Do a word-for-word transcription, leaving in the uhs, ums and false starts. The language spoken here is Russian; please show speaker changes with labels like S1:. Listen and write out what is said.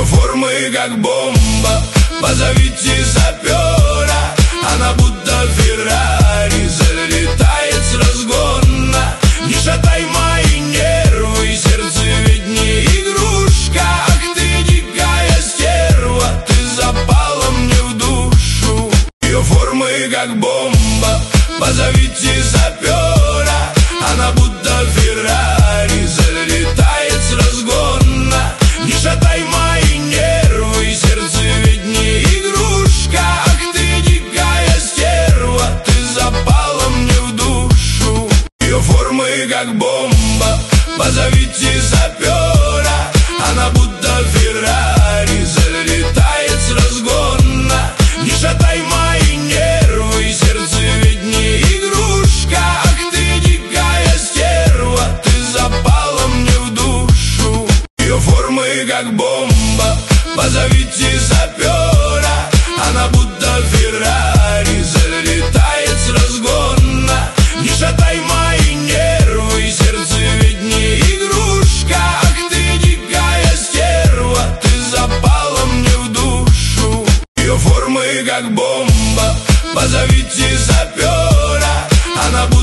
S1: Ее формы как бомба, позовите сапера. Она будто Феррари, залетает с разгона. Не шатай мои нервы, сердце ведь не игрушка. Ах ты дикая стерва, ты запала мне в душу. Ее формы как бомба, позовите сапера. Она будто Феррари, залетает с разгона. Не шатай мои нервы, сердце ведь не игрушка. Ах ты дикая стерва, ты запала мне в душу. Ее формы как бомба, позовите сапера. Она будто Феррари, залетает с разгона. Не шатай мои нервы, сердце ведь не игрушка. Ах ты дикая стерва, ты запала мне в душу. Ее формы как бомба, позовите сапера. Она будто Феррари, залетает с разгона. Не шатай мои нервы, сердце ведь не игрушка. Ах ты дикая стерва, ты запала мне в душу. Ее формы как бомба, позовите сапера. Она будто